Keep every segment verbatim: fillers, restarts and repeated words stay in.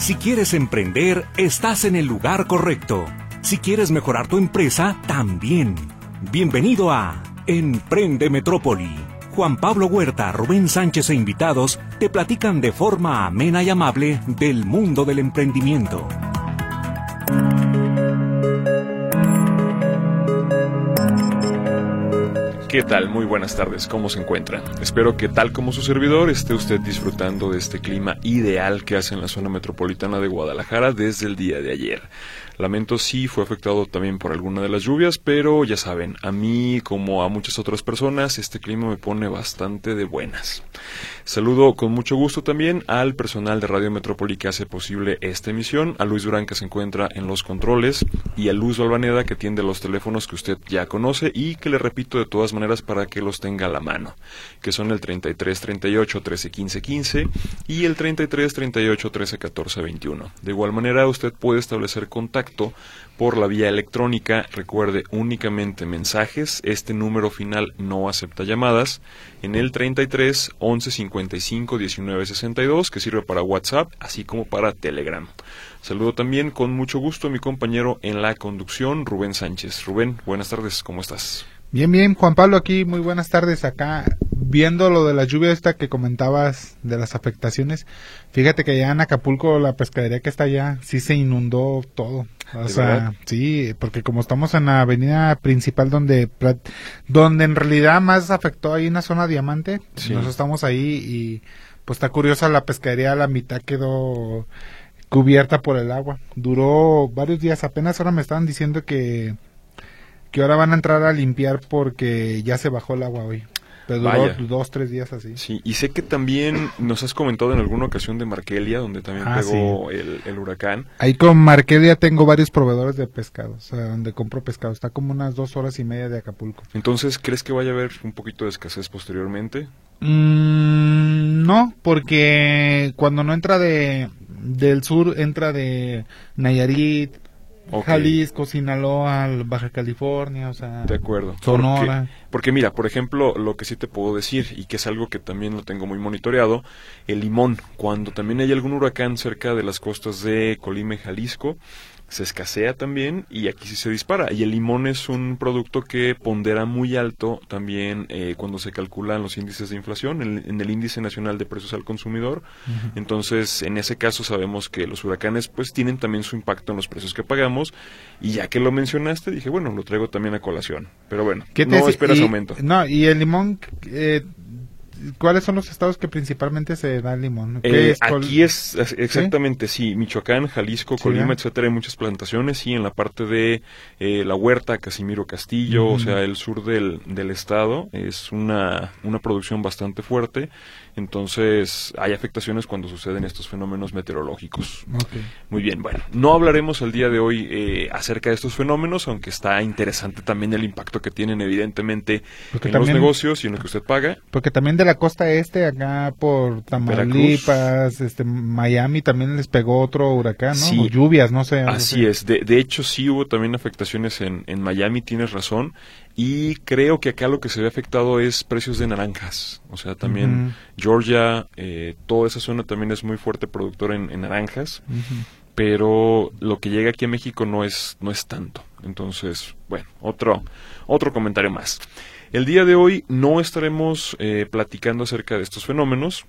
Si quieres emprender, estás en el lugar correcto. Si quieres mejorar tu empresa, también. Bienvenido a Emprende Metrópoli. Juan Pablo Huerta, Rubén Sánchez e invitados te platican de forma amena y amable del mundo del emprendimiento. ¿Qué tal? Muy buenas tardes, ¿cómo se encuentra? Espero que tal como su servidor esté usted disfrutando de este clima ideal que hace en la zona metropolitana de Guadalajara desde el día de ayer. Lamento si fue afectado también por alguna de las lluvias, pero ya saben, a mí como a muchas otras personas este clima me pone bastante de buenas. Saludo con mucho gusto también al personal de Radio Metrópoli que hace posible esta emisión, a Luis Durán que se encuentra en los controles y a Luz Balvaneda que atiende los teléfonos que usted ya conoce y que le repito de todas maneras para que los tenga a la mano, que son el treinta y tres treinta y ocho trece quince quince y el treinta y tres treinta y ocho trece catorce veintiuno. De igual manera usted puede establecer contacto por la vía electrónica, recuerde únicamente mensajes, este número final no acepta llamadas, en el treinta y tres once cincuenta y cinco diecinueve sesenta y dos que sirve para WhatsApp así como para Telegram. Saludo también con mucho gusto a mi compañero en la conducción, Rubén Sánchez. Rubén, buenas tardes, ¿cómo estás? Bien, bien, Juan Pablo aquí, muy buenas tardes acá, viendo lo de la lluvia esta que comentabas de las afectaciones. Fíjate que allá en Acapulco, la pescadería que está allá, sí se inundó todo. O sea, verdad? Sí, porque como estamos en la avenida principal donde donde en realidad más afectó ahí en la zona Diamante, sí. Nosotros estamos ahí y pues está curiosa la pescadería, la mitad quedó cubierta por el agua. Duró varios días, apenas ahora me estaban diciendo que que ahora van a entrar a limpiar porque ya se bajó el agua hoy. Pero duró Vaya. dos, tres días así. Sí, y sé que también nos has comentado en alguna ocasión de Markelia, donde también ah, pegó sí. el, el huracán. Ahí con Markelia tengo varios proveedores de pescado, o sea, donde compro pescado. Está como unas dos horas y media de Acapulco. Entonces, ¿crees que vaya a haber un poquito de escasez posteriormente? Mm, no, porque cuando no entra de del sur, entra de Nayarit, Okay. Jalisco, Sinaloa, Baja California, o sea, de acuerdo. Sonora. Porque, porque mira, por ejemplo, lo que sí te puedo decir, y que es algo que también lo tengo muy monitoreado, el limón, cuando también hay algún huracán cerca de las costas de Colima y Jalisco, se escasea también y aquí sí se dispara. Y el limón es un producto que pondera muy alto también eh, cuando se calculan los índices de inflación, en, en el índice nacional de precios al consumidor. Uh-huh. Entonces, en ese caso sabemos que los huracanes pues tienen también su impacto en los precios que pagamos. Y ya que lo mencionaste, dije, bueno, lo traigo también a colación. Pero bueno, no esperas y, aumento. No, y el limón... Eh, ¿cuáles son los estados que principalmente se da el limón? Eh, es aquí es exactamente, ¿sí? sí, Michoacán, Jalisco, Colima, ¿sí? etcétera, hay muchas plantaciones, sí, en la parte de eh, La Huerta, Casimiro Castillo, uh-huh. o sea, el sur del, del estado, es una, una producción bastante fuerte, entonces hay afectaciones cuando suceden estos fenómenos meteorológicos. Okay. Muy bien, bueno, no hablaremos el día de hoy eh, acerca de estos fenómenos, aunque está interesante también el impacto que tienen evidentemente porque en también, los negocios y en lo que usted paga. Porque también de la costa este, acá por Tamaulipas, este, Miami también les pegó otro huracán, ¿no? Sí, o lluvias, no sé. Así sé. es, de, de hecho sí hubo también afectaciones en, en Miami, tienes razón, y creo que acá lo que se ve afectado es precios de naranjas, o sea, también uh-huh. Georgia, eh, toda esa zona también es muy fuerte productora en, en naranjas, uh-huh. pero lo que llega aquí a México no es, no es tanto, entonces, bueno, otro, otro comentario más. El día de hoy no estaremos eh, platicando acerca de estos fenómenos,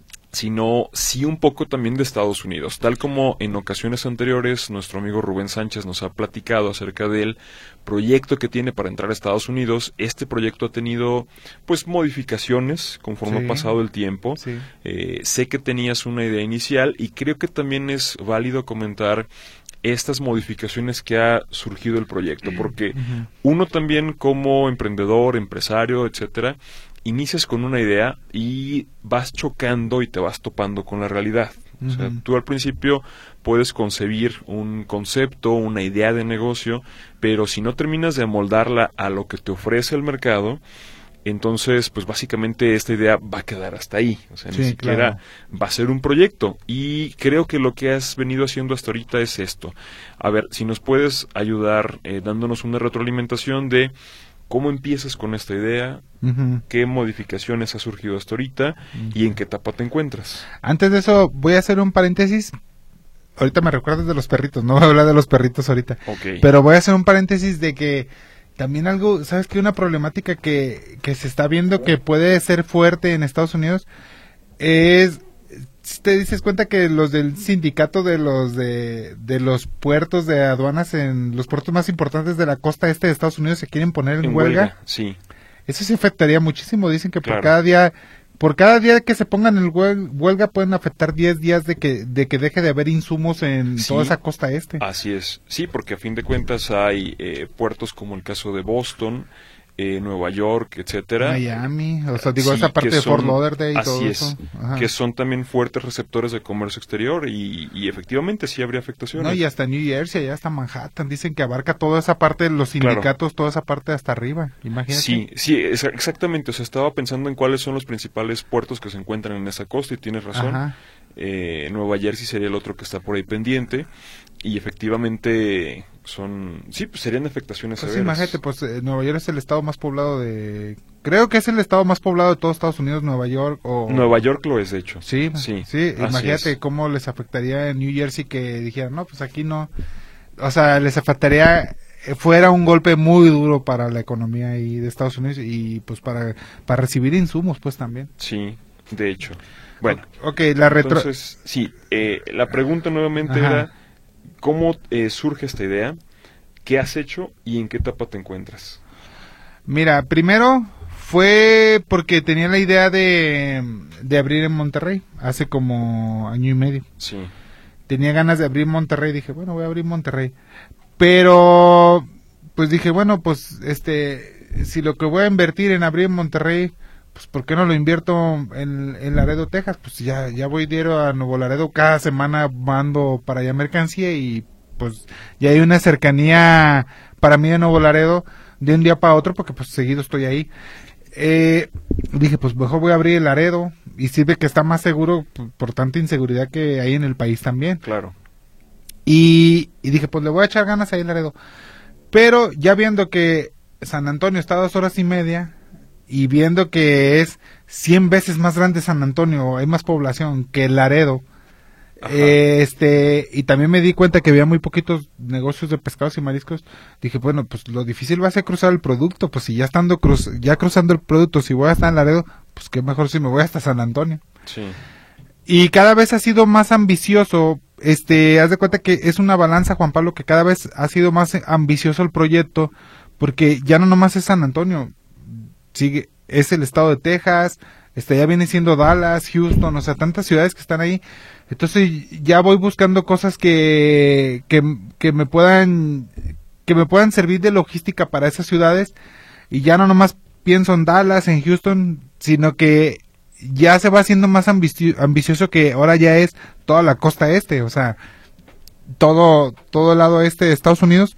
sino sí un poco también de Estados Unidos. Tal como en ocasiones anteriores nuestro amigo Rubén Sánchez nos ha platicado acerca del proyecto que tiene para entrar a Estados Unidos, este proyecto ha tenido pues modificaciones conforme sí, ha pasado el tiempo. Sí. Eh, sé que tenías una idea inicial y creo que también es válido comentar estas modificaciones que ha surgido el proyecto, porque uh-huh. uno también como emprendedor, empresario, etcétera, inicias con una idea y vas chocando y te vas topando con la realidad. Uh-huh. O sea, tú al principio puedes concebir un concepto, una idea de negocio, pero si no terminas de amoldarla a lo que te ofrece el mercado, entonces, pues básicamente esta idea va a quedar hasta ahí, o sea, sí, ni siquiera claro. va a ser un proyecto, y creo que lo que has venido haciendo hasta ahorita es esto. A ver, si nos puedes ayudar eh, dándonos una retroalimentación de cómo empiezas con esta idea, uh-huh. qué modificaciones ha surgido hasta ahorita uh-huh. y en qué etapa te encuentras. Antes de eso, voy a hacer un paréntesis. ahorita me recuerdas de los perritos, no voy a hablar de los perritos ahorita. Okay. Pero voy a hacer un paréntesis de que también algo, ¿sabes qué? Una problemática que, que se está viendo que puede ser fuerte en Estados Unidos es, si te dices cuenta que los del sindicato de los de, de los puertos de aduanas en los puertos más importantes de la costa este de Estados Unidos se quieren poner en, En huelga. huelga, sí. Eso se afectaría muchísimo. Dicen que por Claro. cada día, por cada día que se pongan en huel- huelga pueden afectar diez días de que de que deje de haber insumos en Sí. toda esa costa este. Así es, sí, porque a fin de cuentas hay eh, puertos como el caso de Boston, eh, Nueva York, etcétera. Miami, o sea, digo Sí, esa parte que de Fort son- Lauderdale y así todo es, eso. Ajá. que son también fuertes receptores de comercio exterior y, y efectivamente sí habría afectaciones. No, y hasta New Jersey, allá hasta Manhattan, dicen que abarca toda esa parte, los Claro. sindicatos, toda esa parte hasta arriba, imagínate. Sí, sí, es- exactamente. O sea, estaba pensando en cuáles son los principales puertos que se encuentran en esa costa y tienes razón. Ajá. Eh, Nueva Jersey sería el otro que está por ahí pendiente y efectivamente son, sí, pues serían afectaciones Pues severas. imagínate, pues eh, Nueva York es el estado más poblado de... Creo que es el estado más poblado de todos Estados Unidos, Nueva York o... Nueva York lo es, de hecho. Sí, sí, sí, así imagínate es. cómo les afectaría en New Jersey que dijeran, no, pues aquí no... O sea, les afectaría... eh, Fuera un golpe muy duro para la economía ahí de Estados Unidos y pues para, para recibir insumos pues también. Sí, de hecho. Bueno, Ok, la retro... entonces, sí, eh, la pregunta nuevamente Ajá. era, ¿cómo eh, surge esta idea? ¿Qué has hecho y en qué etapa te encuentras? Mira, primero fue porque tenía la idea de, de abrir en Monterrey hace como año y medio. Sí, Tenía ganas de abrir Monterrey, dije, bueno, voy a abrir Monterrey. Pero, pues dije, bueno, pues, este, si lo que voy a invertir en abrir en Monterrey, pues, ¿por qué no lo invierto en, en Laredo, Texas? Pues ya, ya voy diario a Nuevo Laredo, cada semana mando para allá mercancía y, pues, ya hay una cercanía para mí de Nuevo Laredo de un día para otro, porque, pues, seguido estoy ahí. Eh, dije, pues, mejor voy a abrir el Laredo y sirve que está más seguro por, por tanta inseguridad que hay en el país también. claro. Y, y dije, pues le voy a echar ganas ahí en Laredo. Pero ya viendo que San Antonio está a dos horas y media y viendo que es cien veces más grande San Antonio, hay más población que Laredo, Ajá. eh, este, y también me di cuenta que había muy poquitos negocios de pescados y mariscos, dije, bueno, pues lo difícil va a ser cruzar el producto, pues si ya estando cruz, ya cruzando el producto, si voy a estar en Laredo, pues qué mejor si me voy hasta San Antonio. Sí, Y cada vez ha sido más ambicioso, este, haz de cuenta que es una balanza, Juan Pablo, que cada vez ha sido más ambicioso el proyecto, porque ya no nomás es San Antonio, sigue, es el estado de Texas, este, ya viene siendo Dallas, Houston, o sea, tantas ciudades que están ahí, entonces ya voy buscando cosas que, que, que me puedan, que me puedan servir de logística para esas ciudades, y ya no nomás pienso en Dallas, en Houston, sino que ya se va haciendo más ambici- ambicioso que ahora ya es toda la costa este, o sea, todo todo el lado este de Estados Unidos.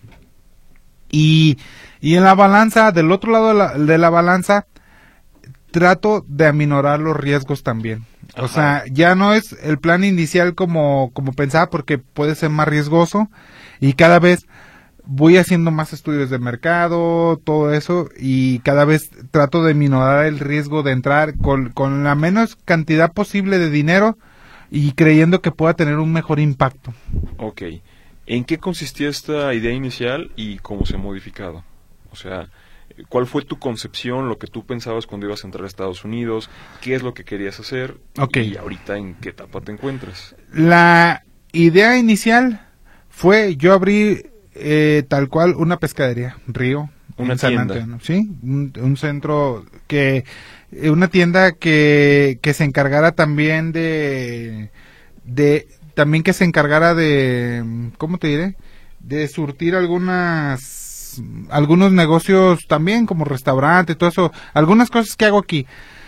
Y, y en la balanza, del otro lado de la, de la balanza, trato de aminorar los riesgos también. O Ajá. sea, ya no es el plan inicial como, como pensaba, porque puede ser más riesgoso, y cada vez voy haciendo más estudios de mercado, todo eso, y cada vez trato de minorar el riesgo de entrar con, con la menos cantidad posible de dinero y creyendo que pueda tener un mejor impacto. ok. ¿En qué consistía esta idea inicial y cómo se ha modificado? O sea, ¿cuál fue tu concepción, lo que tú pensabas cuando ibas a entrar a Estados Unidos? ¿Qué es lo que querías hacer? Ok. Y ahorita, ¿en qué etapa te encuentras? La idea inicial fue yo abrir eh, tal cual una pescadería, río, Una en San tienda. Antonio, sí, un, un centro que, eh, una tienda que, que se encargara también de, de, también que se encargara de, ¿cómo te diré? De surtir algunas, algunos negocios también, como restaurante, todo eso, algunas cosas que hago aquí.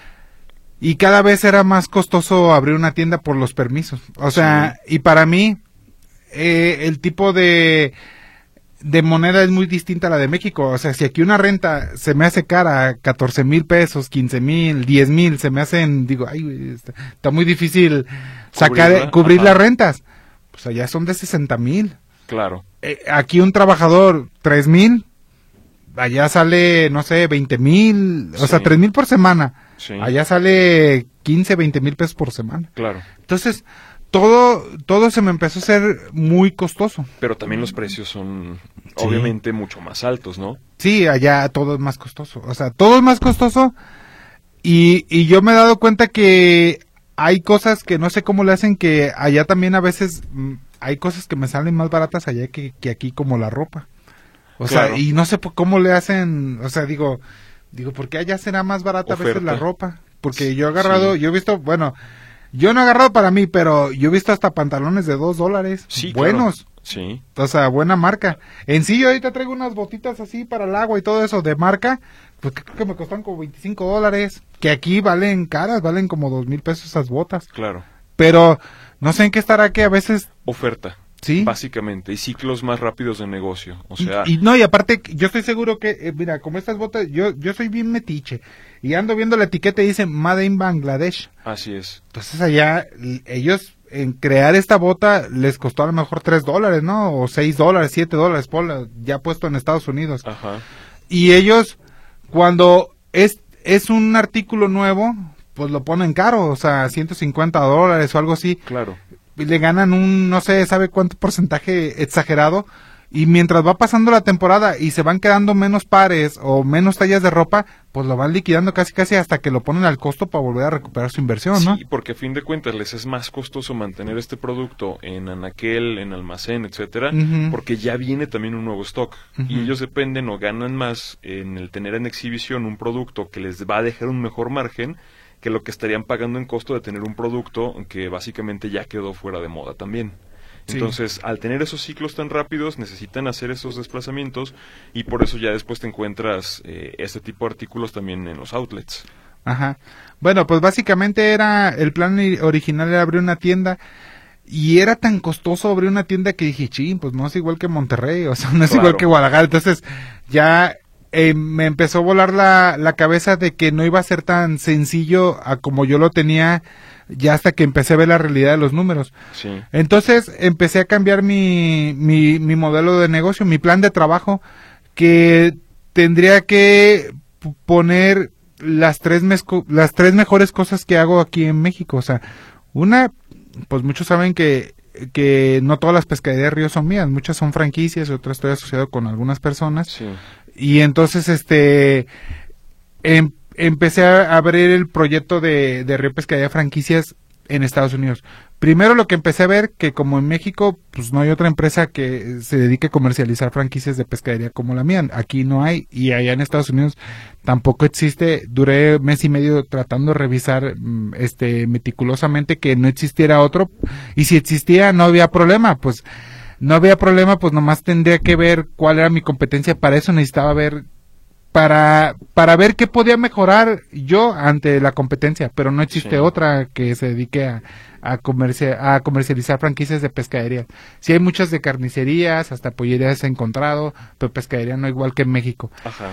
Y cada vez era más costoso abrir una tienda por los permisos. O sea, y para mí, eh, el tipo de, de moneda es muy distinta a la de México. O sea, si aquí una renta se me hace cara, catorce mil pesos, quince mil, diez mil, se me hacen, digo, ay, güey, está, está muy difícil sacar, Cubrirla, cubrir ajá. las rentas. Pues allá son de sesenta mil. Claro, Eh, aquí un trabajador, tres mil, allá sale, no sé, veinte mil, o Sí. sea, tres mil por semana. sí, Allá sale quince, veinte mil pesos por semana. claro, Entonces, todo, todo se me empezó a hacer muy costoso. Pero también los precios son, sí, obviamente mucho más altos, ¿no? Sí, allá todo es más costoso. O sea, todo es más costoso y, y yo me he dado cuenta que hay cosas que no sé cómo le hacen, que allá también a veces mm, hay cosas que me salen más baratas allá que, que aquí, como la ropa. O claro. sea, y no sé cómo le hacen, o sea, digo, digo, ¿por qué allá será más barata Oferta. a veces la ropa? Porque yo he agarrado, sí. yo he visto, bueno, yo no he agarrado para mí, pero yo he visto hasta pantalones de dos dólares, sí, buenos. Claro. Sí. O sea, buena marca. En sí, yo ahorita traigo unas botitas así para el agua y todo eso de marca, pues creo que me costan como veinticinco dólares, que aquí valen caras, valen como dos mil pesos esas botas. Claro. Pero no sé en qué estará que a veces... Oferta. Sí. Básicamente, y ciclos más rápidos de negocio, o sea... Y, y no, y aparte, yo estoy seguro que, eh, mira, como estas botas, yo yo soy bien metiche, y ando viendo la etiqueta y dice Made in Bangladesh. Así es. Entonces allá, ellos, en crear esta bota, les costó a lo mejor tres dólares, ¿no? O seis dólares, siete dólares, por ya puesto en Estados Unidos. Ajá. Y ellos, cuando es, es un artículo nuevo, pues lo ponen caro, o sea, ciento cincuenta dólares o algo así. Claro. Le ganan un, no sé, sabe cuánto porcentaje exagerado, y mientras va pasando la temporada y se van quedando menos pares o menos tallas de ropa, pues lo van liquidando casi casi hasta que lo ponen al costo para volver a recuperar su inversión, ¿no? Sí, porque a fin de cuentas les es más costoso mantener este producto en anaquel, en almacén, etcétera, uh-huh. porque ya viene también un nuevo stock, uh-huh. y ellos dependen o ganan más en el tener en exhibición un producto que les va a dejar un mejor margen que lo que estarían pagando en costo de tener un producto que básicamente ya quedó fuera de moda también. Sí. Entonces, al tener esos ciclos tan rápidos, necesitan hacer esos desplazamientos, y por eso ya después te encuentras eh, este tipo de artículos también en los outlets. Ajá. Bueno, pues básicamente era, el plan original era abrir una tienda, y era tan costoso abrir una tienda que dije, ching, pues no es igual que Monterrey, o sea, no es claro. igual que Guadalajara. Entonces, ya... Eh, me empezó a volar la, la cabeza de que no iba a ser tan sencillo a como yo lo tenía, ya hasta que empecé a ver la realidad de los números. Sí. Entonces empecé a cambiar mi, mi, mi modelo de negocio, mi plan de trabajo, que tendría que poner las tres, mezco, las tres mejores cosas que hago aquí en México. O sea, una, pues muchos saben que que no todas las pescaderías de río son mías, muchas son franquicias, otras estoy asociado con algunas personas. Sí. Y entonces, este, em, empecé a abrir el proyecto de, de Río Pescadería Franquicias en Estados Unidos. Primero lo que empecé a ver, que como en México, pues no hay otra empresa que se dedique a comercializar franquicias de pescadería como la mía. Aquí no hay, y allá en Estados Unidos tampoco existe. Duré mes y medio tratando de revisar, este, meticulosamente que no existiera otro, y si existía no había problema, pues... No había problema, pues nomás tendría que ver cuál era mi competencia. Para eso necesitaba ver, para para ver qué podía mejorar yo ante la competencia, pero no existe sí. otra que se dedique a a, comerci- a comercializar franquicias de pescadería. Sí hay muchas de carnicerías, hasta pollerías he encontrado, pero pescadería no igual que en México. Ajá.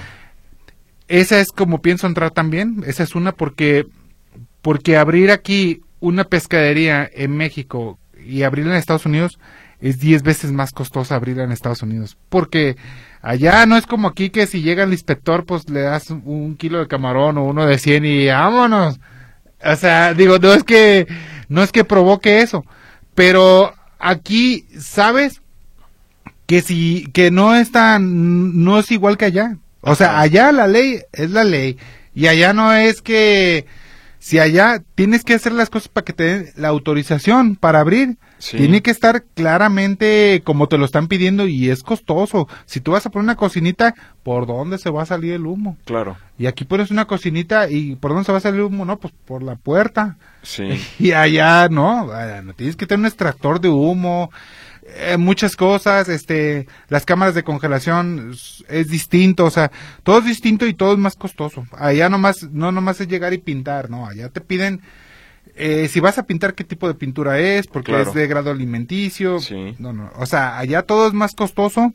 Esa es como pienso entrar también, esa es una, porque porque abrir aquí una pescadería en México y abrirla en Estados Unidos es diez veces más costosa abrirla en Estados Unidos, porque allá no es como aquí que si llega el inspector pues le das un kilo de camarón o uno de cien y vámonos. O sea, digo, no es que no es que provoque eso, pero aquí sabes que si que no es tan, no es igual que allá. O sea, allá la ley es la ley, y allá no es que si allá tienes que hacer las cosas para que te den la autorización para abrir, sí. tiene que estar claramente como te lo están pidiendo, y es costoso. Si tú vas a poner una cocinita, ¿por dónde se va a salir el humo? Claro. Y aquí pones una cocinita, ¿y por dónde se va a salir el humo? No, pues por la puerta. Sí. Y allá, no, no tienes que tener un extractor de humo, eh, muchas cosas, este, las cámaras de congelación es, es distinto, o sea, todo es distinto y todo es más costoso. Allá nomás, no nomás es llegar y pintar, no, allá te piden, eh, si vas a pintar, qué tipo de pintura es, porque claro. es de grado alimenticio, sí. no, no, o sea, allá todo es más costoso,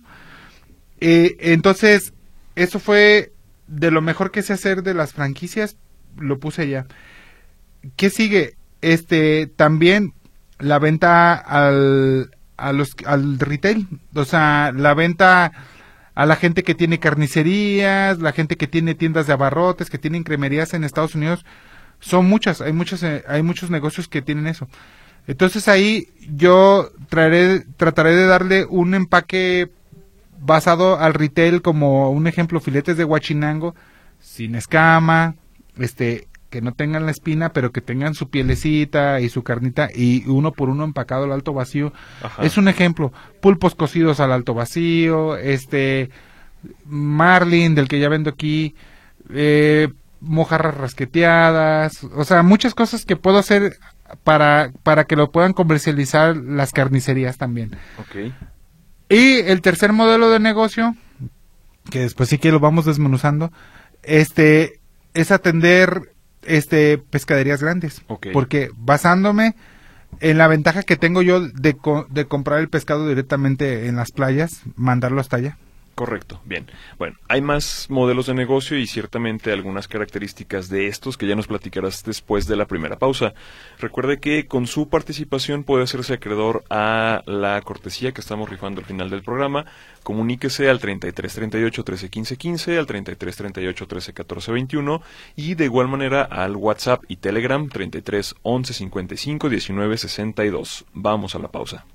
eh, entonces, eso fue de lo mejor que sé hacer de las franquicias, lo puse allá. ¿Qué sigue? Este, también la venta al, a los, al retail, o sea, la venta a la gente que tiene carnicerías, la gente que tiene tiendas de abarrotes, que tienen cremerías en Estados Unidos, son muchas, hay muchas, hay muchos negocios que tienen eso. Entonces ahí yo traeré, trataré de darle un empaque basado al retail, como un ejemplo, filetes de huachinango, sin escama, este, que no tengan la espina, pero que tengan su pielecita y su carnita, y uno por uno empacado al alto vacío. Ajá. Es un ejemplo. Pulpos cocidos al alto vacío, este, marlin, del que ya vendo aquí, eh, mojarras rasqueteadas, o sea, muchas cosas que puedo hacer para, para que lo puedan comercializar las carnicerías también. Okay. Y el tercer modelo de negocio, que después sí que lo vamos desmenuzando, este, es atender este pescaderías grandes. Okay. Porque basándome en la ventaja que tengo yo de, co de comprar el pescado directamente en las playas, mandarlo hasta allá. Correcto, bien. Bueno, hay más modelos de negocio y ciertamente algunas características de estos que ya nos platicarás después de la primera pausa. Recuerde que con su participación puede hacerse acreedor a la cortesía que estamos rifando al final del programa. Comuníquese al treinta y tres treinta y ocho trece quince quince, al treinta y tres treinta y ocho trece catorce veintiuno y de igual manera al WhatsApp y Telegram treinta y tres once cincuenta y cinco diecinueve sesenta y dos. Vamos a la pausa.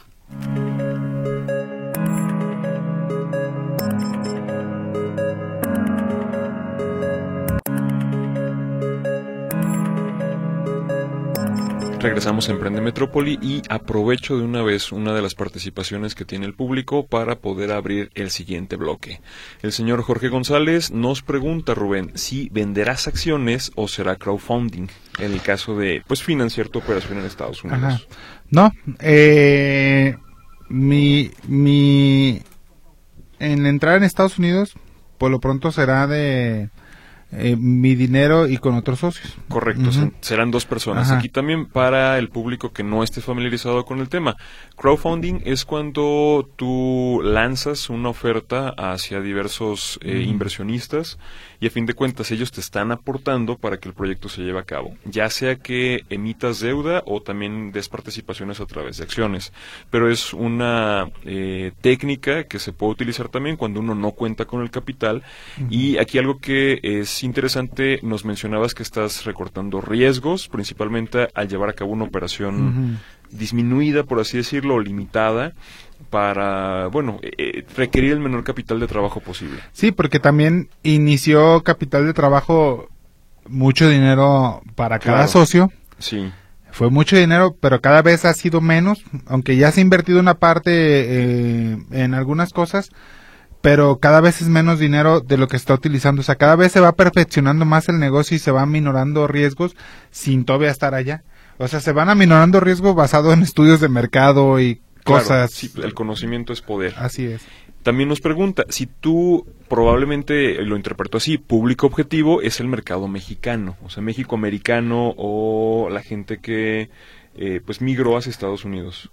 Regresamos a Emprende Metrópoli y aprovecho de una vez una de las participaciones que tiene el público para poder abrir el siguiente bloque. El señor Jorge González nos pregunta, Rubén, si venderás acciones o será crowdfunding en el caso de pues financiar tu operación en Estados Unidos. Ajá. No, eh, mi, mi, en entrar en Estados Unidos, por lo pronto será de... Eh, mi dinero y con otros socios. Correcto, uh-huh. Serán dos personas. Ajá. Aquí también para el público que no esté familiarizado con el tema, crowdfunding es cuando tú lanzas una oferta hacia diversos eh, uh-huh. inversionistas y a fin de cuentas ellos te están aportando para que el proyecto se lleve a cabo, ya sea que emitas deuda o también des participaciones a través de acciones, pero es una eh, técnica que se puede utilizar también cuando uno no cuenta con el capital. Uh-huh. Y aquí algo que es interesante, nos mencionabas que estás recortando riesgos, principalmente al llevar a cabo una operación uh-huh. disminuida, por así decirlo, o limitada, para, bueno, eh, requerir el menor capital de trabajo posible. Sí, porque también inició capital de trabajo, mucho dinero para cada claro. socio. Sí. Fue mucho dinero, pero cada vez ha sido menos, aunque ya se ha invertido una parte eh, en algunas cosas, pero cada vez es menos dinero de lo que está utilizando. O sea, cada vez se va perfeccionando más el negocio y se van minorando riesgos sin todavía estar allá. O sea, se van aminorando riesgos basado en estudios de mercado y cosas. Claro, sí, el conocimiento es poder. Así es. También nos pregunta, si tú probablemente lo interpreto así, público objetivo es el mercado mexicano, o sea, México americano o la gente que eh, pues migró hacia Estados Unidos.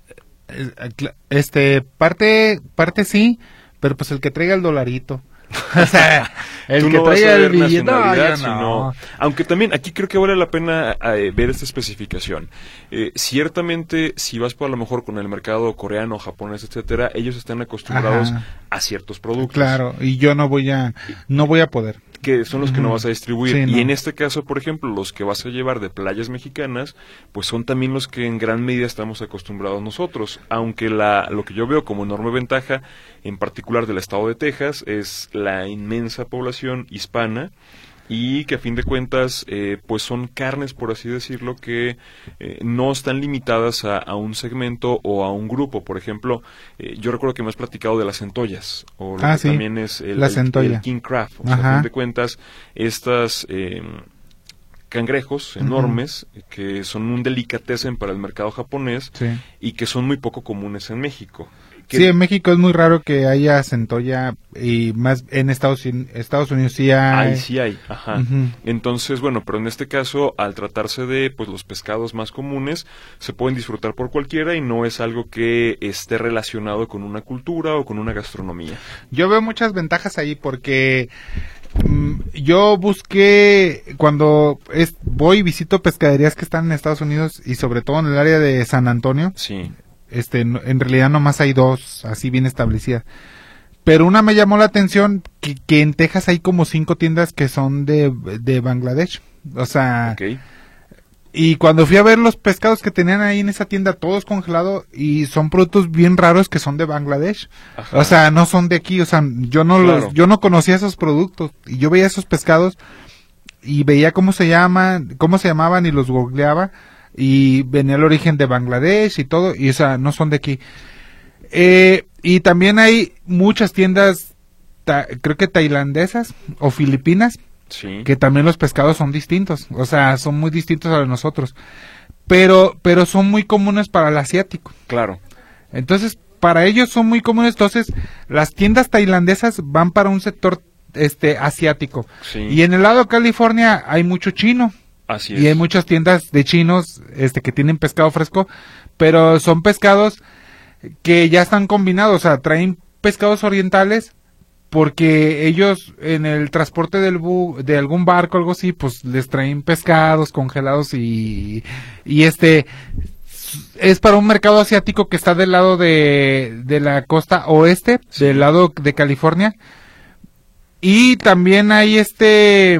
Este, parte, parte sí, pero pues el que traiga el dolarito. O sea, el Tú que no traiga el billete, no, no, sino, no. Aunque también aquí creo que vale la pena eh, ver esta especificación. Eh, ciertamente, si vas por a lo mejor con el mercado coreano, japonés, etcétera, ellos están acostumbrados Ajá. a ciertos productos. Claro, y yo no voy a, no voy a poder. Que son los que no vas a distribuir. Sí, y no. en este caso, por ejemplo, los que vas a llevar de playas mexicanas, pues son también los que en gran medida estamos acostumbrados nosotros. Aunque la, lo que yo veo como enorme ventaja, en particular del estado de Texas, es la inmensa población hispana y que a fin de cuentas eh, pues son carnes, por así decirlo, que eh, no están limitadas a, a un segmento o a un grupo. Por ejemplo, eh, yo recuerdo que me has platicado de las centollas o lo ah, que sí. también es el, la el, el king crab. O sea, a fin de cuentas, estas eh, cangrejos enormes uh-huh. que son un delicatessen para el mercado japonés sí. y que son muy poco comunes en México. Sí, en México es muy raro que haya centolla y más en Estados, Estados Unidos sí hay. Ahí sí hay, ajá. Uh-huh. Entonces, bueno, pero en este caso, al tratarse de pues los pescados más comunes, se pueden disfrutar por cualquiera y no es algo que esté relacionado con una cultura o con una gastronomía. Yo veo muchas ventajas ahí porque mm, yo busqué, cuando es, voy y visito pescaderías que están en Estados Unidos y sobre todo en el área de San Antonio. Sí. Este, en realidad nomás hay dos, así bien establecidas. Pero una me llamó la atención, que, que en Texas hay como cinco tiendas que son de, de Bangladesh. O sea, okay. Y cuando fui a ver los pescados que tenían ahí en esa tienda, todos congelados, y son productos bien raros que son de Bangladesh. Ajá. O sea, no son de aquí, o sea, yo no claro. los, yo no conocía esos productos, y yo veía esos pescados, y veía cómo se llaman, cómo se llamaban, y los googleaba, y venía el origen de Bangladesh y todo, y o sea, no son de aquí. Eh, y también hay muchas tiendas, ta, creo que tailandesas, o filipinas, sí. que también los pescados son distintos, o sea, son muy distintos a los nosotros, pero pero son muy comunes para el asiático. Claro. Entonces, para ellos son muy comunes, entonces las tiendas tailandesas van para un sector este asiático. Sí. Y en el lado de California hay mucho chino. Así es. Y hay muchas tiendas de chinos este que tienen pescado fresco, pero son pescados que ya están combinados, o sea, traen pescados orientales, porque ellos en el transporte del bu de algún barco o algo así, pues les traen pescados congelados y, y este es para un mercado asiático que está del lado de, de la costa oeste, sí. del lado de California. Y también hay este,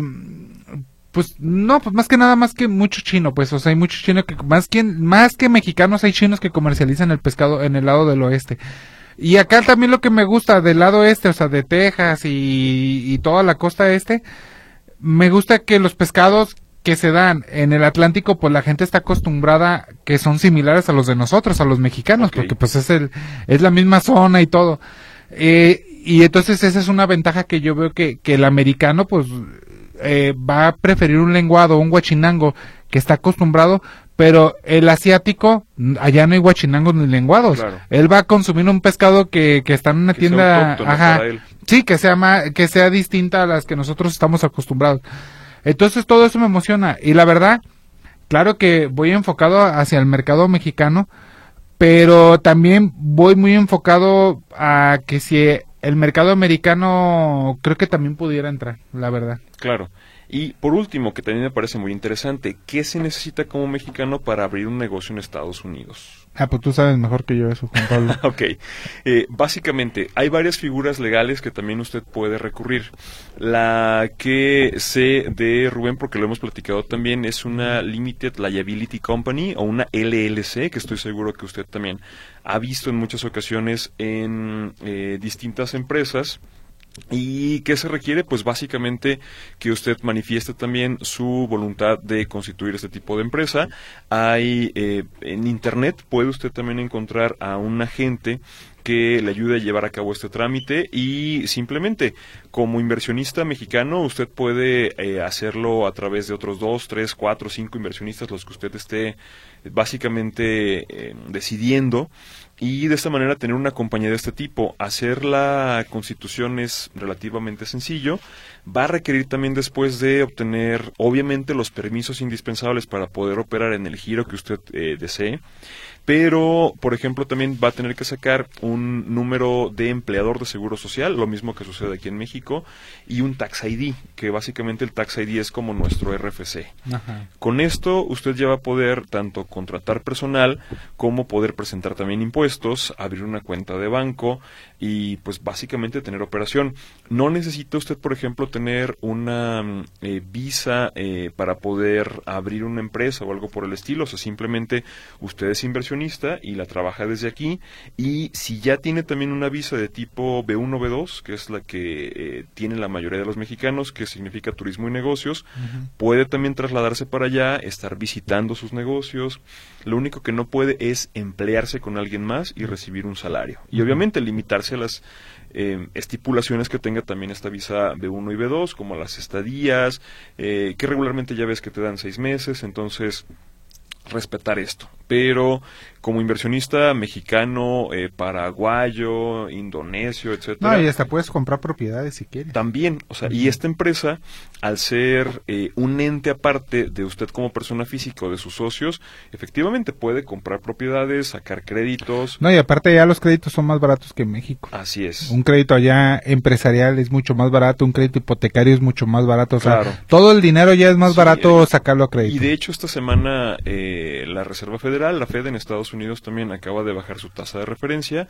pues no, pues más que nada, más que mucho chino, pues, o sea, hay mucho chino que, más que, más que mexicanos, hay chinos que comercializan el pescado en el lado del oeste. Y acá también lo que me gusta del lado este, o sea, de Texas y, y toda la costa este, me gusta que los pescados que se dan en el Atlántico, pues la gente está acostumbrada que son similares a los de nosotros, a los mexicanos, okay. porque pues es el, es la misma zona y todo. Eh, y entonces esa es una ventaja que yo veo que, que el americano, pues, eh, va a preferir un lenguado, un guachinango, que está acostumbrado, pero el asiático, allá no hay guachinangos ni lenguados. Claro. Él va a consumir un pescado que, que está en una que tienda, ajá, sí, que sea más, que sea distinta a las que nosotros estamos acostumbrados. Entonces todo eso me emociona. Y la verdad, claro que voy enfocado hacia el mercado mexicano, pero también voy muy enfocado a que si el mercado americano creo que también pudiera entrar, la verdad. Claro. Y por último, que también me parece muy interesante, ¿qué se necesita como mexicano para abrir un negocio en Estados Unidos? Ah, pues tú sabes mejor que yo eso, Juan Pablo. Ok. Eh, básicamente, hay varias figuras legales que también usted puede recurrir. La que sé de Rubén, porque lo hemos platicado también, es una Limited Liability Company o una L L C, que estoy seguro que usted también ha visto en muchas ocasiones en eh, distintas empresas. ¿Y qué se requiere? Pues básicamente que usted manifieste también su voluntad de constituir este tipo de empresa. Hay eh, en internet puede usted también encontrar a un agente que le ayude a llevar a cabo este trámite, y simplemente como inversionista mexicano usted puede eh, hacerlo a través de otros dos, tres, cuatro, cinco inversionistas, los que usted esté básicamente eh, decidiendo, y de esta manera tener una compañía de este tipo. Hacer la constitución es relativamente sencillo. Va a requerir también después de obtener obviamente los permisos indispensables para poder operar en el giro que usted eh, desee. Pero, por ejemplo, también va a tener que sacar un número de empleador de seguro social, lo mismo que sucede aquí en México, y un Tax I D, que básicamente el Tax I D es como nuestro R F C. Ajá. Con esto, usted ya va a poder tanto contratar personal, como poder presentar también impuestos, abrir una cuenta de banco, y pues básicamente tener operación. No necesita usted, por ejemplo, tener una eh, visa eh, para poder abrir una empresa o algo por el estilo, o sea, simplemente usted es inversionista y la trabaja desde aquí, y si ya tiene también una visa de tipo B uno, B dos, que es la que eh, tiene la mayoría de los mexicanos, que significa turismo y negocios, uh-huh. puede también trasladarse para allá, estar visitando sus negocios. Lo único que no puede es emplearse con alguien más y recibir un salario, y uh-huh. obviamente limitarse a las Eh, estipulaciones que tenga también esta visa B uno y B dos, como las estadías, eh, que regularmente ya ves que te dan seis meses, entonces respetar esto. Pero como inversionista mexicano, eh, paraguayo, indonesio, etcétera. No, y hasta puedes comprar propiedades si quieres. También, o sea, uh-huh. y esta empresa, al ser eh, un ente aparte de usted como persona física o de sus socios, efectivamente puede comprar propiedades, sacar créditos. No, y aparte ya los créditos son más baratos que en México. Así es. Un crédito allá empresarial es mucho más barato, un crédito hipotecario es mucho más barato. O sea, claro. todo el dinero ya es más sí, barato eh, sacarlo a crédito. Y de hecho esta semana eh, la Reserva Federal, la Fed en Estados Unidos, también acaba de bajar su tasa de referencia,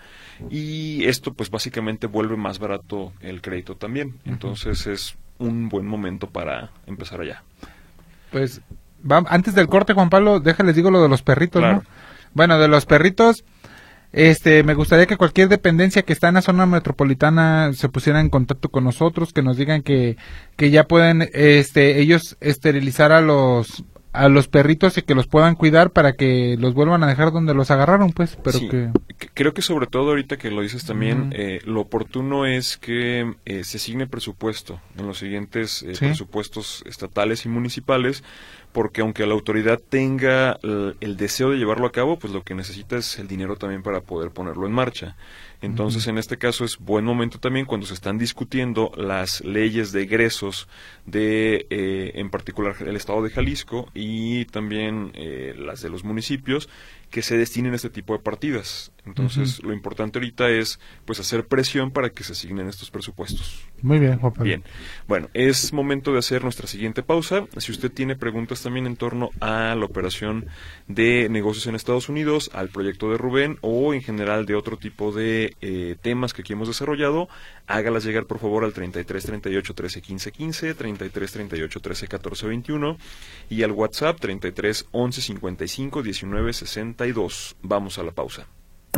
y esto pues básicamente vuelve más barato el crédito también. Entonces uh-huh. es un buen momento para empezar allá. Pues va, antes del corte, Juan Pablo, déjales digo lo de los perritos, claro. ¿no? Bueno, de los perritos, este, me gustaría que cualquier dependencia que está en la zona metropolitana se pusiera en contacto con nosotros, que nos digan que, que ya pueden, este, ellos esterilizar a los a los perritos y que los puedan cuidar para que los vuelvan a dejar donde los agarraron, pues, pero sí, que... creo que sobre todo ahorita que lo dices también, Mm. eh, lo oportuno es que eh, se asigne presupuesto en los siguientes eh, Sí. presupuestos estatales y municipales, porque aunque la autoridad tenga el, el deseo de llevarlo a cabo, pues lo que necesita es el dinero también para poder ponerlo en marcha. Entonces, uh-huh. en este caso es buen momento también cuando se están discutiendo las leyes de egresos de, eh, en particular, el estado de Jalisco y también eh, las de los municipios, que se destinen a este tipo de partidas. Entonces, uh-huh. lo importante ahorita es pues hacer presión para que se asignen estos presupuestos. Muy bien, Juan Pablo. Bien. Bueno, es momento de hacer nuestra siguiente pausa. Si usted tiene preguntas también en torno a la operación de negocios en Estados Unidos, al proyecto de Rubén o en general de otro tipo de eh, temas que aquí hemos desarrollado, hágalas llegar por favor al treinta y tres, treinta y ocho, trece, quince, quince, treinta y tres, treinta y ocho, trece, catorce, veintiuno y al WhatsApp treinta y tres, once, cincuenta y cinco, diecinueve, sesenta y dos. Vamos a la pausa.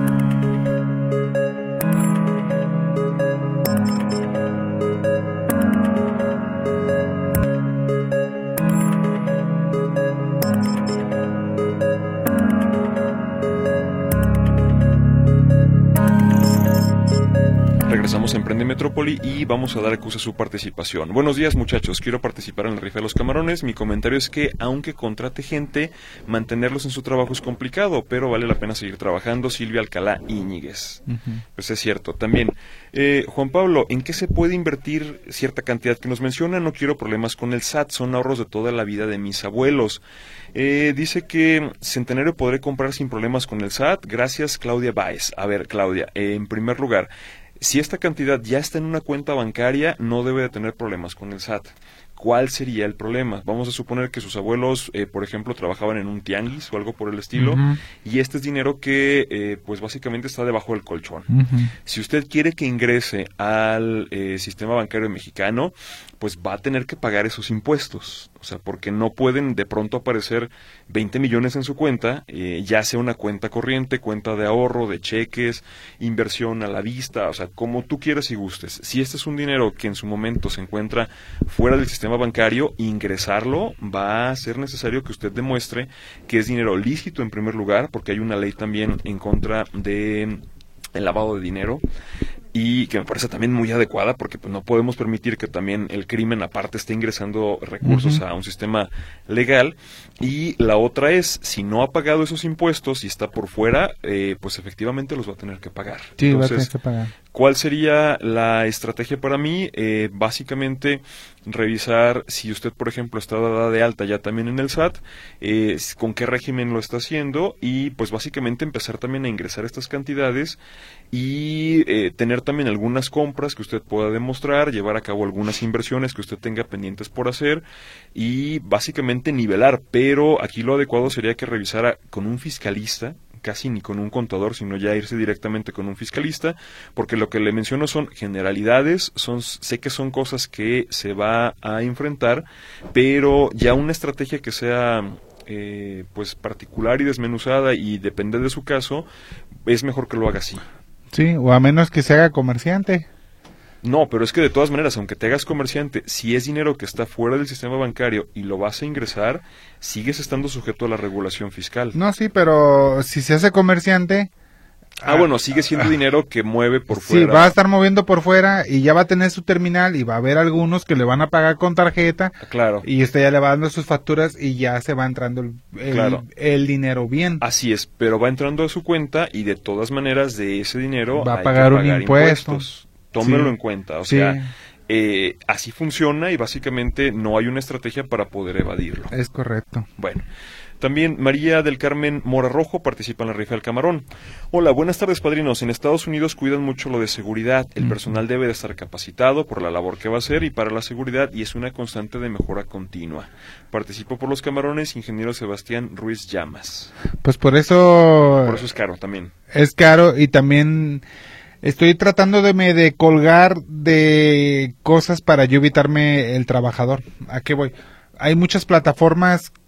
Regresamos a Emprende Metrópoli y vamos a dar acusa a su participación. Buenos días, muchachos, quiero participar en el rifa de los camarones. Mi comentario es que aunque contrate gente, mantenerlos en su trabajo es complicado, pero vale la pena seguir trabajando. Silvia Alcalá Íñiguez. Uh-huh. Pues es cierto. También, eh, Juan Pablo, ¿en qué se puede invertir cierta cantidad que nos menciona? No quiero problemas con el S A T, son ahorros de toda la vida de mis abuelos. Eh, dice que Centenario podré comprar sin problemas con el S A T. Gracias, Claudia Báez. A ver, Claudia, eh, en primer lugar, si esta cantidad ya está en una cuenta bancaria, no debe de tener problemas con el S A T. ¿Cuál sería el problema? Vamos a suponer que sus abuelos, eh, por ejemplo, trabajaban en un tianguis o algo por el estilo, uh-huh. y este es dinero que, eh, pues básicamente está debajo del colchón. Uh-huh. Si usted quiere que ingrese al eh, sistema bancario mexicano, pues va a tener que pagar esos impuestos. O sea, porque no pueden de pronto aparecer veinte millones en su cuenta, eh, ya sea una cuenta corriente, cuenta de ahorro, de cheques, inversión a la vista, o sea, como tú quieras y gustes. Si este es un dinero que en su momento se encuentra fuera del sistema bancario, ingresarlo va a ser necesario que usted demuestre que es dinero lícito en primer lugar, porque hay una ley también en contra de el lavado de dinero, y que me parece también muy adecuada porque pues, no podemos permitir que también el crimen aparte esté ingresando recursos uh-huh. a un sistema legal. Y la otra es, si no ha pagado esos impuestos y está por fuera, eh, pues efectivamente los va a tener que pagar. Sí, Entonces, va a tener que pagar. ¿Cuál sería la estrategia para mí? Eh, básicamente, revisar si usted, por ejemplo, está dada de alta ya también en el S A T, eh, con qué régimen lo está haciendo y pues básicamente empezar también a ingresar estas cantidades y eh, tener también algunas compras que usted pueda demostrar, llevar a cabo algunas inversiones que usted tenga pendientes por hacer y básicamente nivelar, pero aquí lo adecuado sería que revisara con un fiscalista, casi ni con un contador, sino ya irse directamente con un fiscalista, porque lo que le menciono son generalidades, son sé que son cosas que se va a enfrentar, pero ya una estrategia que sea eh, pues particular y desmenuzada y depende de su caso, es mejor que lo haga así. Sí, o a menos que se haga comerciante. No, pero es que de todas maneras, aunque te hagas comerciante, si es dinero que está fuera del sistema bancario y lo vas a ingresar, sigues estando sujeto a la regulación fiscal. No, sí, pero si se hace comerciante... Ah, ah bueno, sigue siendo ah, dinero que mueve por sí, fuera. Sí, va a estar moviendo por fuera y ya va a tener su terminal y va a haber algunos que le van a pagar con tarjeta. Claro. Y usted ya le va dando sus facturas y ya se va entrando el, el, claro. el dinero bien. Así es, pero va entrando a su cuenta y de todas maneras de ese dinero va hay a pagar, que un pagar impuesto. Impuestos. Tómelo sí. en cuenta, o sí. sea, eh, así funciona y básicamente no hay una estrategia para poder evadirlo. Es correcto. Bueno, también María del Carmen Mora Rojo participa en la rifa del camarón. Hola, buenas tardes, padrinos. En Estados Unidos cuidan mucho lo de seguridad. El mm. personal debe de estar capacitado por la labor que va a hacer y para la seguridad y es una constante de mejora continua. Participo por los camarones, ingeniero Sebastián Ruiz Llamas. Pues por eso... Por eso es caro también. Es caro y también... Estoy tratando de me de colgar de cosas para yo evitarme el trabajador. ¿A qué voy? Hay muchas plataformas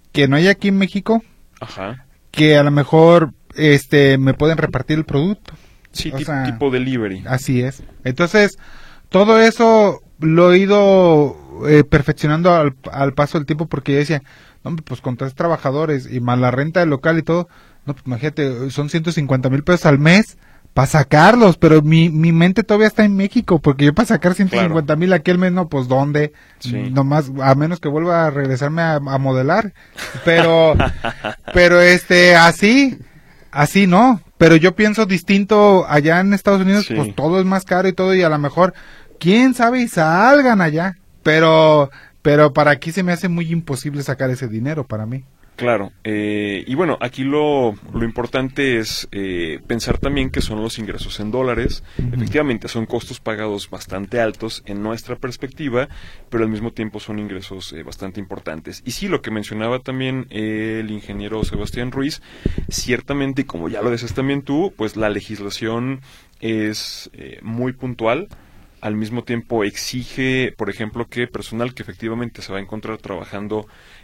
que no hay aquí en México, Ajá. que a lo mejor este me pueden repartir el producto. Sí, O ti- sea, tipo delivery. Así es. Entonces, todo eso lo he ido eh, perfeccionando al, al paso del tiempo, porque yo decía, no, pues con tres trabajadores y más la renta del local y todo, no, pues imagínate, son ciento cincuenta mil pesos al mes para sacarlos, pero mi, mi mente todavía está en México, porque yo para sacar ciento cincuenta mil aquel mes, no, pues ¿dónde? Sí. Nomás, a menos que vuelva a regresarme a, a modelar, pero, pero este, así, así no, pero yo pienso distinto allá en Estados Unidos, Sí. pues todo es más caro y todo, y a lo mejor, quién sabe y salgan allá, pero, pero para aquí se me hace muy imposible sacar ese dinero para mí. Claro, eh, y bueno, aquí lo, lo importante es eh, pensar también que son los ingresos en dólares. Ujú. Efectivamente, son costos pagados bastante altos en nuestra perspectiva, pero al mismo tiempo son ingresos eh, bastante importantes. Y sí, lo que mencionaba también eh, el ingeniero Sebastián Ruiz, ciertamente, y como ya lo decías también tú, pues la legislación es eh, muy puntual. Al mismo tiempo exige, por ejemplo, que personal que efectivamente se va a encontrar trabajando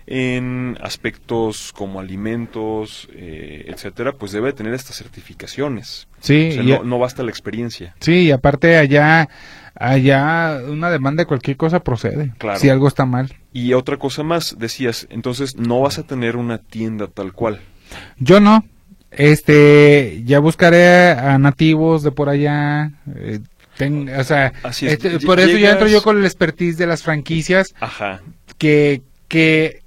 en aspectos como alimentos, eh, etcétera, pues debe tener estas certificaciones. Sí, O sea, y- no, no basta la experiencia. Sí, y aparte allá, allá una demanda de cualquier cosa procede, Claro. si algo está mal. Y otra cosa más, decías, entonces no vas a tener una tienda tal cual. Yo no, este, ya buscaré a nativos de por allá, eh, ten- o sea, Así es, este, ll- por eso ya llegas- entro yo con el expertise de las franquicias, Ajá, que, que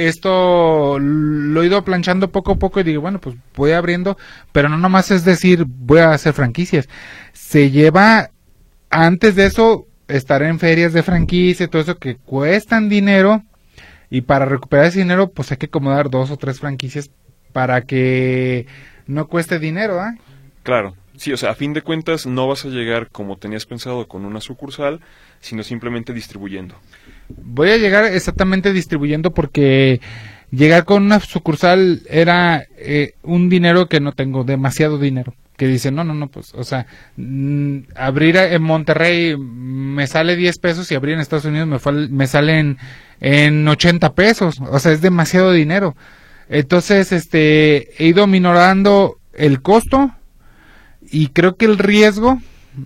esto lo he ido planchando poco a poco y digo, bueno, pues voy abriendo, pero no nomás es decir, voy a hacer franquicias, se lleva, antes de eso, estar en ferias de franquicia y todo eso que cuestan dinero, y para recuperar ese dinero, pues hay que acomodar dos o tres franquicias para que no cueste dinero, ¿ah? claro. Sí, o sea, a fin de cuentas no vas a llegar como tenías pensado con una sucursal, sino simplemente distribuyendo. Voy a llegar exactamente distribuyendo, porque llegar con una sucursal era eh, un dinero que no tengo, demasiado dinero. Que dicen, no, no, no, pues, o sea, mm, abrir en Monterrey me sale diez pesos y abrir en Estados Unidos me, fal- me salen en ochenta pesos. O sea, es demasiado dinero. Entonces, este, he ido minorando el costo y creo que el riesgo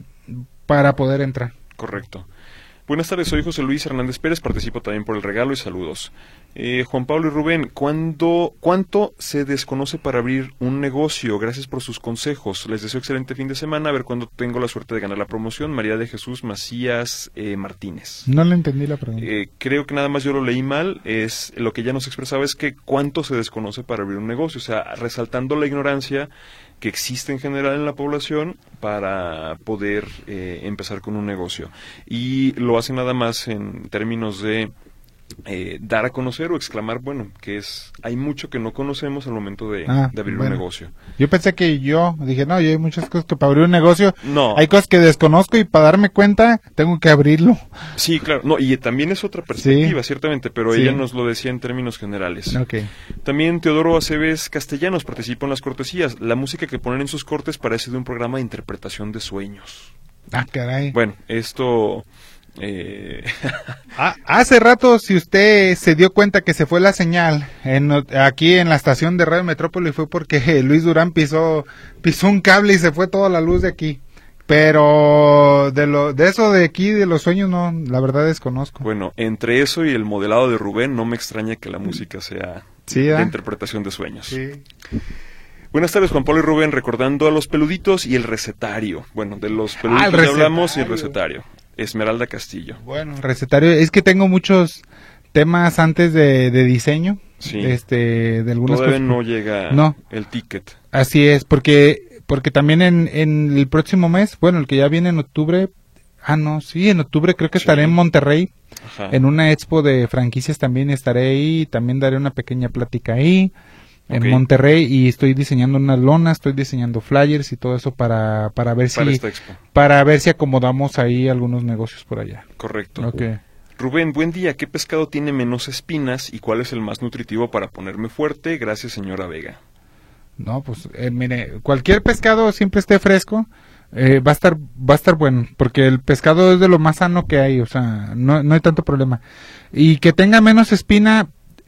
para poder entrar. Correcto. Buenas tardes, soy José Luis Hernández Pérez, participo también por el regalo y saludos. Eh, Juan Pablo y Rubén, ¿cuándo, ¿cuánto se desconoce para abrir un negocio? Gracias por sus consejos. Les deseo excelente fin de semana, a ver cuándo tengo la suerte de ganar la promoción. María de Jesús Macías eh, Martínez. No le entendí la pregunta. Eh, creo que nada más yo lo leí mal, es lo que ella nos expresaba es que cuánto se desconoce para abrir un negocio, o sea, resaltando la ignorancia que existe en general en la población para poder eh, empezar con un negocio. Y lo hace nada más en términos de eh, dar a conocer o exclamar, bueno, que es hay mucho que no conocemos al momento de, Ah, de abrir bueno. un negocio. Yo pensé que yo, dije, no, yo hay muchas cosas que para abrir un negocio, No, hay cosas que desconozco y para darme cuenta tengo que abrirlo. sí, claro, no, y también es otra perspectiva, ciertamente, pero Sí. ella nos lo decía en términos generales. Ok. También Teodoro Aceves Castellanos participa en las cortesías. La música que ponen en sus cortes parece de un programa de interpretación de sueños. Ah, caray. Bueno, esto... Eh, Ah, hace rato, si usted se dio cuenta que se fue la señal en, aquí en la estación de Radio Metrópoli, fue porque Luis Durán pisó, pisó un cable y se fue toda la luz de aquí. Pero de lo de eso de aquí, de los sueños, no, la verdad desconozco. bueno, entre eso y el modelado de Rubén, no me extraña que la música sea Sí, de ¿ah? interpretación de sueños. Sí. Buenas tardes, Juan Pablo y Rubén, recordando a los peluditos y el recetario. Bueno, de los peluditos Ah, el ya hablamos y el recetario. recetario. Esmeralda Castillo. Bueno, recetario, es que tengo muchos temas antes de, de diseño, Sí. este, de algunas Todavía cosas. no llega No. el ticket. Así es, porque porque también en, en el próximo mes, bueno, el que ya viene en octubre, ah, no, sí, en octubre creo que Sí. estaré en Monterrey, Ajá. en una expo de franquicias también estaré ahí, también daré una pequeña plática ahí, en Ok. Monterrey, y estoy diseñando unas lonas, estoy diseñando flyers y todo eso para, para ver Para si, esta expo. para ver si acomodamos ahí algunos negocios por allá. Correcto. Ok. Rubén, buen día. ¿Qué pescado tiene menos espinas y cuál es el más nutritivo para ponerme fuerte? Gracias, señora Vega. No, pues eh, mire, cualquier pescado siempre esté fresco, eh, va a estar va a estar bueno, porque el pescado es de lo más sano que hay, o sea, no, no hay tanto problema. Y que tenga menos espina,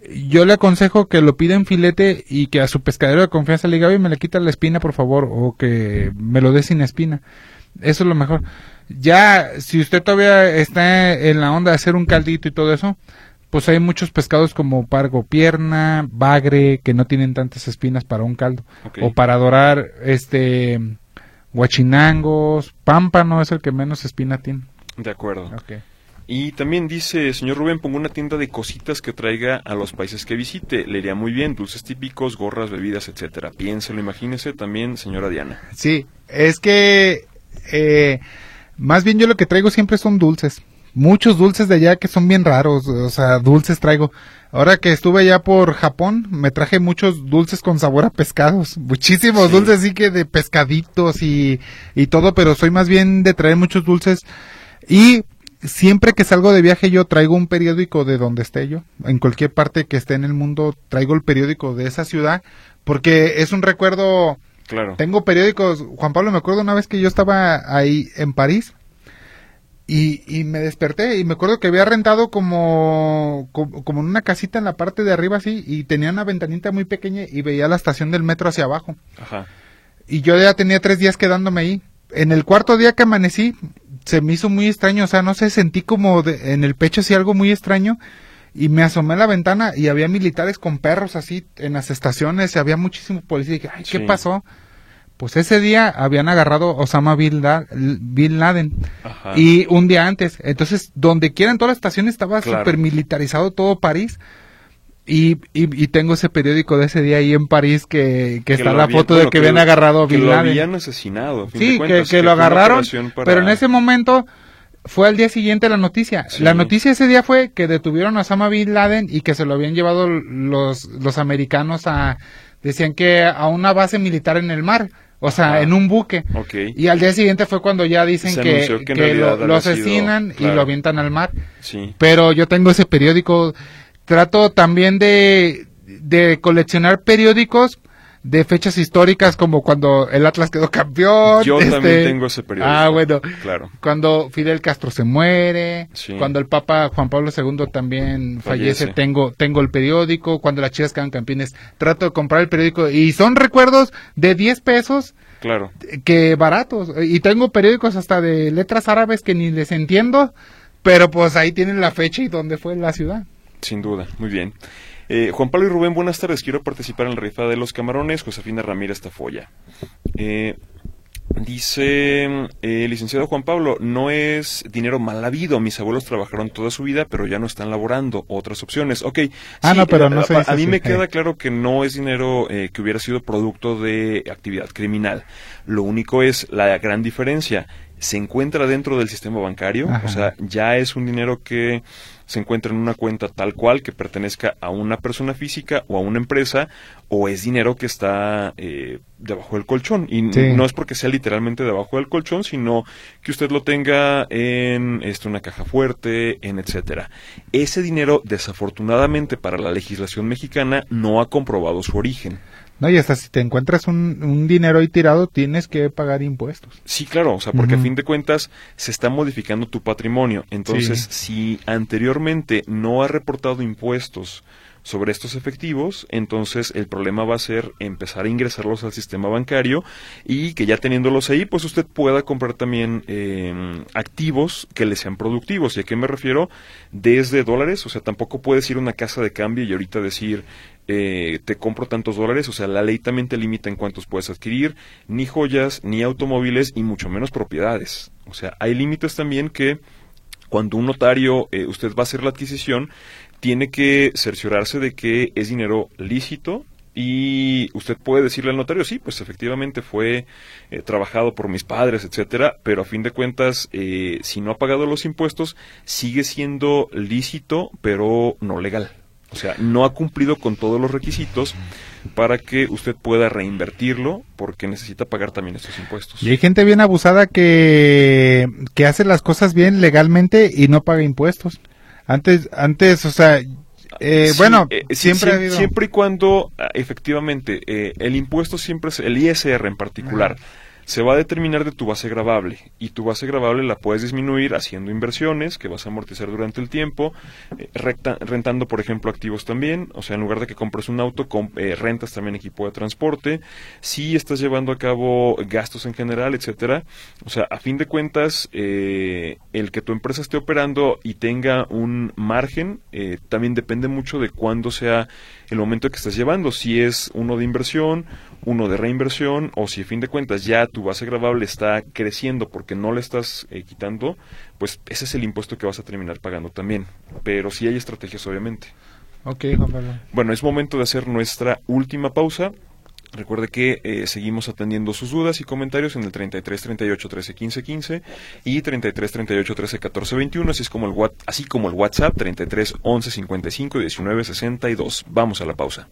yo le aconsejo que lo pida en filete y que a su pescadero de confianza le diga, oye, me le quita la espina, por favor, o que me lo dé sin espina. Eso es lo mejor. Ya, si usted todavía está en la onda de hacer un caldito y todo eso, pues hay muchos pescados como pargo pierna, bagre, que no tienen tantas espinas para un caldo. Okay. O para dorar, este, guachinangos, pámpano es el que menos espina tiene. De acuerdo. Okay. Y también dice, señor Rubén, pongo una tienda de cositas que traiga a los países que visite. Le iría muy bien, dulces típicos, gorras, bebidas, etcétera. Piénselo, imagínese también, señora Diana. Sí, es que, eh, más bien yo lo que traigo siempre son dulces. Muchos dulces de allá que son bien raros, o sea, dulces traigo. Ahora que estuve allá por Japón, me traje muchos dulces con sabor a pescados. Muchísimos sí. dulces, así que de pescaditos y, y todo, pero soy más bien de traer muchos dulces. Y siempre que salgo de viaje yo traigo un periódico de donde esté yo. En cualquier parte que esté en el mundo traigo el periódico de esa ciudad, porque es un recuerdo. Claro. Tengo periódicos. Juan Pablo, me acuerdo una vez que yo estaba ahí en París. Y, y me desperté y me acuerdo que había rentado como, como, como en una casita en la parte de arriba así, y tenía una ventanita muy pequeña y veía la estación del metro hacia abajo. Ajá. Y yo ya tenía tres días quedándome ahí. En el cuarto día que amanecí, se me hizo muy extraño, o sea, no sé, sentí como de, en el pecho así algo muy extraño, y me asomé a la ventana y había militares con perros así en las estaciones, y había muchísimos policías, y dije, ay, ¿qué sí. pasó? Pues ese día habían agarrado a Osama Bin Laden. Ajá. Y un día antes. Entonces, donde quiera en todas las estaciones estaba claro. súper militarizado todo París. Y, y, y tengo ese periódico de ese día ahí en París que, que, que está la había, foto bueno, de que, que habían agarrado a Bin que Laden. lo habían asesinado. A fin sí, de cuentas, que, que, que lo agarraron, para... pero en ese momento fue al día siguiente la noticia. Sí. La noticia ese día fue que detuvieron a Osama Bin Laden y que se lo habían llevado los, los americanos a, decían que a una base militar en el mar. O sea, ah, en un buque. Okay. Y al día siguiente fue cuando ya dicen que, que, que lo, lo asesinan sido, claro. y lo avientan al mar. Sí. Pero yo tengo ese periódico. Trato también de, de coleccionar periódicos de fechas históricas, como cuando el Atlas quedó campeón. Yo este, también tengo ese periódico. Ah, bueno. Claro. Cuando Fidel Castro se muere, sí. cuando el Papa Juan Pablo segundo también fallece, fallece, tengo tengo el periódico, cuando las Chivas quedan campeones, trato de comprar el periódico, y son recuerdos de diez pesos. Claro. Que baratos. Y tengo periódicos hasta de letras árabes que ni les entiendo, pero pues ahí tienen la fecha y dónde fue la ciudad. Sin duda, muy bien. Eh, Juan Pablo y Rubén, buenas tardes. Quiero participar en la rifa de los camarones. Josefina Ramírez Tafoya. Eh, dice, eh, licenciado Juan Pablo, no es dinero mal habido. Mis abuelos trabajaron toda su vida, pero ya no están laborando. Otras opciones. Ok. Ah, sí, no, pero no sé. A, a mí me queda claro que no es dinero eh, que hubiera sido producto de actividad criminal. Lo único es la gran diferencia. Se encuentra dentro del sistema bancario. Ajá. O sea, ya es un dinero que se encuentra en una cuenta tal cual que pertenezca a una persona física o a una empresa, o es dinero que está eh, debajo del colchón. Y sí. no es porque sea literalmente debajo del colchón, sino que usted lo tenga en esto, una caja fuerte, en etcétera. Ese dinero, desafortunadamente para la legislación mexicana, no ha comprobado su origen. No, y hasta si te encuentras un, un dinero ahí tirado, tienes que pagar impuestos. Sí, claro, o sea, porque uh-huh. a fin de cuentas se está modificando tu patrimonio. Entonces, sí. si anteriormente no ha reportado impuestos sobre estos efectivos, entonces el problema va a ser empezar a ingresarlos al sistema bancario, y que ya teniéndolos ahí, pues usted pueda comprar también eh, activos que le sean productivos. ¿Y a qué me refiero? Desde dólares, o sea, tampoco puedes ir a una casa de cambio y ahorita decir, eh, te compro tantos dólares. O sea, la ley también te limita en cuántos puedes adquirir, ni joyas, ni automóviles, y mucho menos propiedades. O sea, hay límites también que cuando un notario, eh, usted va a hacer la adquisición, tiene que cerciorarse de que es dinero lícito, y usted puede decirle al notario, sí, pues efectivamente fue eh, trabajado por mis padres, etcétera, pero a fin de cuentas, eh, si no ha pagado los impuestos, sigue siendo lícito, pero no legal. O sea, no ha cumplido con todos los requisitos para que usted pueda reinvertirlo, porque necesita pagar también estos impuestos. Y hay gente bien abusada que, que hace las cosas bien legalmente y no paga impuestos. Antes, antes, o sea, eh, sí, bueno, eh, siempre sí, ha habido... Siempre y cuando, efectivamente, eh, el impuesto siempre es, el I S R en particular, se va a determinar de tu base gravable, y tu base gravable la puedes disminuir haciendo inversiones que vas a amortizar durante el tiempo, eh, recta, rentando por ejemplo activos también, o sea, en lugar de que compres un auto, comp eh, rentas también equipo de transporte, si estás llevando a cabo gastos en general, etcétera. O sea, a fin de cuentas, eh, el que tu empresa esté operando y tenga un margen, eh, también depende mucho de cuándo sea el momento que estás llevando, si es uno de inversión, uno de reinversión, o si a fin de cuentas ya tu base gravable está creciendo porque no le estás eh, quitando, pues ese es el impuesto que vas a terminar pagando también. Pero sí hay estrategias, obviamente. Ok, Juan Pablo. Bueno, es momento de hacer nuestra última pausa. Recuerde que eh, seguimos atendiendo sus dudas y comentarios en el treinta y tres, treinta y ocho, trece, quince, quince y treinta y tres, treinta y ocho, trece, catorce, veintiuno, así, es como el, así como el WhatsApp treinta y tres, once, cincuenta y cinco, diecinueve, sesenta y dos. Vamos a la pausa.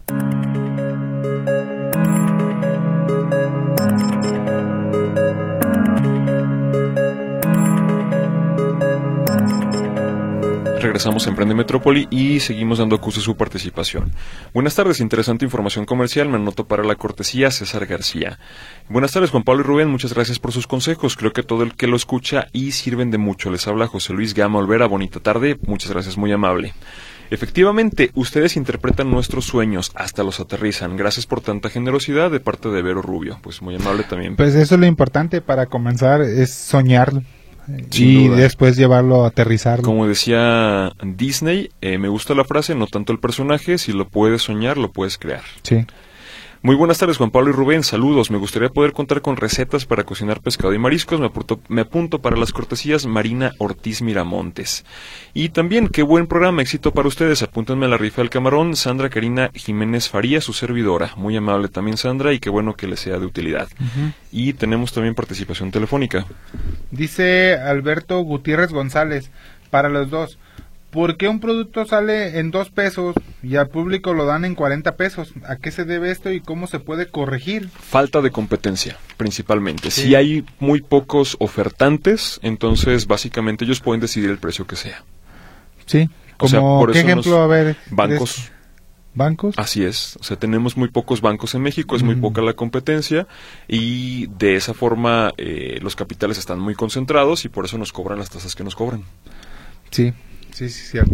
Regresamos a Emprende Metrópoli y seguimos dando acuso a su participación. Buenas tardes, interesante información comercial, me anoto para la cortesía César García. Buenas tardes, Juan Pablo y Rubén, muchas gracias por sus consejos, creo que todo el que lo escucha y sirven de mucho. Les habla José Luis Gama Olvera, bonita tarde, muchas gracias, muy amable. Efectivamente, ustedes interpretan nuestros sueños, hasta los aterrizan. Gracias por tanta generosidad de parte de Vero Rubio, pues muy amable también. Pues eso es lo importante para comenzar, es soñarlo. Sin y duda. Después llevarlo a aterrizarlo. Como decía Disney, eh, me gusta la frase, no tanto el personaje, si lo puedes soñar, lo puedes crear. Sí. Muy buenas tardes, Juan Pablo y Rubén, saludos, me gustaría poder contar con recetas para cocinar pescado y mariscos, me apunto, me apunto para las cortesías Marina Ortiz Miramontes. Y también, qué buen programa, éxito para ustedes, apúntenme a la rifa del camarón, Sandra Karina Jiménez Faría, su servidora, muy amable también Sandra, y qué bueno que les sea de utilidad. Uh-huh. Y tenemos también participación telefónica. Dice Alberto Gutiérrez González, para los dos, ¿por qué un producto sale en dos pesos y al público lo dan en cuarenta pesos? ¿A qué se debe esto y cómo se puede corregir? Falta de competencia, principalmente. Sí. Si hay muy pocos ofertantes, entonces básicamente ellos pueden decidir el precio que sea. Sí, como o sea, por ¿qué eso ejemplo? A ver, bancos. ¿Bancos? Así es, o sea, tenemos muy pocos bancos en México, es muy mm. poca la competencia y de esa forma eh, los capitales están muy concentrados y por eso nos cobran las tasas que nos cobran. Sí. Sí, sí, cierto.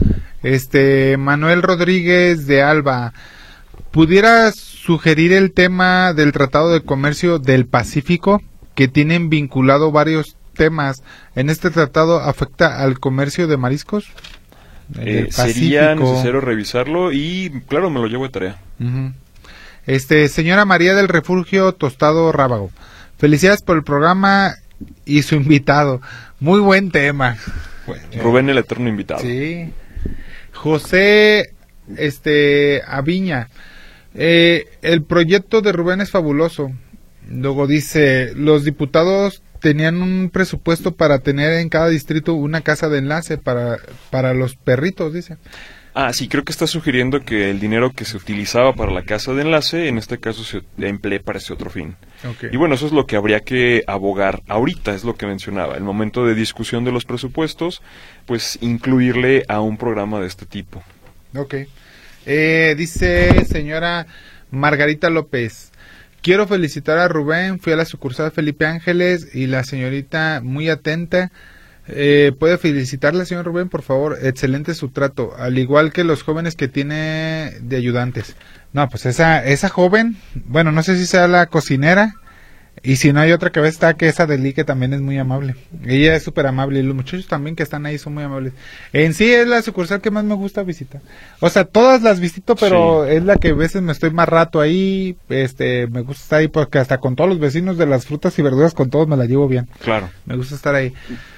Este, Manuel Rodríguez de Alba, ¿pudieras sugerir el tema del Tratado de Comercio del Pacífico, que tienen vinculado varios temas? ¿En este tratado afecta al comercio de mariscos? Eh, sería necesario revisarlo y, claro, me lo llevo de tarea. Uh-huh. Este, señora María del Refugio Tostado Rábago, felicidades por el programa y su invitado. Muy buen tema. Bueno, Rubén el eterno invitado. Sí. José este Aviña, eh, el proyecto de Rubén es fabuloso. Luego dice, los diputados tenían un presupuesto para tener en cada distrito una casa de enlace para, para los perritos, dice. Ah, sí, creo que está sugiriendo que el dinero que se utilizaba para la casa de enlace, en este caso se emplee para ese otro fin. Okay. Y bueno, eso es lo que habría que abogar ahorita, es lo que mencionaba. El momento de discusión de los presupuestos, pues incluirle a un programa de este tipo. Ok. Eh, dice señora Margarita López, quiero felicitar a Rubén, fui a la sucursal Felipe Ángeles y la señorita muy atenta. Eh, ¿Puede felicitarle, señor Rubén, por favor? Excelente su trato, al igual que los jóvenes que tiene de ayudantes. No, pues esa esa joven, bueno, no sé si sea la cocinera, y si no hay otra que ve está que esa de Lee, que también es muy amable. Ella es súper amable, y los muchachos también que están ahí son muy amables. En sí es la sucursal que más me gusta visitar. O sea, todas las visito, pero sí, es la que a veces me estoy más rato ahí, este, me gusta estar ahí porque hasta con todos los vecinos de las frutas y verduras, con todos me la llevo bien. Claro. Me gusta estar ahí.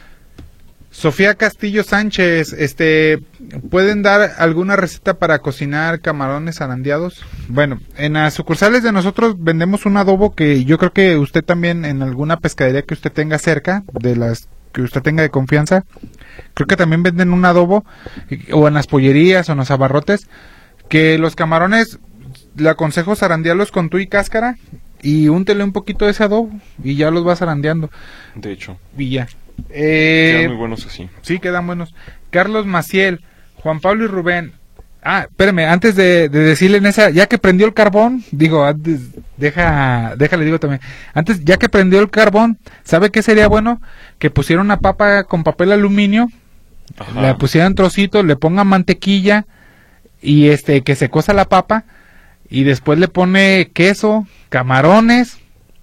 Sofía Castillo Sánchez, este, ¿pueden dar alguna receta para cocinar camarones zarandeados? Bueno, en las sucursales de nosotros vendemos un adobo que yo creo que usted también en alguna pescadería que usted tenga cerca, de las que usted tenga de confianza, creo que también venden un adobo, o en las pollerías o en los abarrotes, que los camarones, le aconsejo zarandearlos con tú y cáscara, y úntele un poquito de ese adobo, y ya los va zarandeando. De hecho. Y ya. Eh, quedan muy buenos así. Sí, quedan buenos. Carlos Maciel, Juan Pablo y Rubén, Ah, espérame, antes de, de decirle en esa, ya que prendió el carbón, digo, antes, deja, déjale digo también, antes, ya que prendió el carbón, ¿sabe qué sería bueno? Que pusiera una papa con papel aluminio, Ajá. la pusieran trocitos, le pongan mantequilla, y este, que se cosa la papa, y después le pone queso, camarones,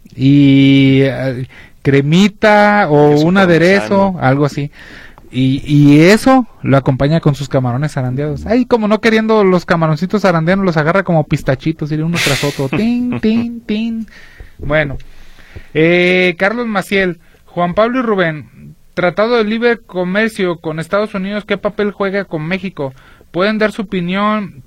y uh, cremita, o Queso un aderezo, parmesano. algo así. Y, y eso lo acompaña con sus camarones zarandeados. Ay, como no queriendo los camaroncitos zarandeados, los agarra como pistachitos, y uno tras otro. Tin, tin, tin. Bueno, eh, Carlos Maciel, Juan Pablo y Rubén, Tratado de Libre Comercio con Estados Unidos, ¿qué papel juega con México? ¿Pueden dar su opinión,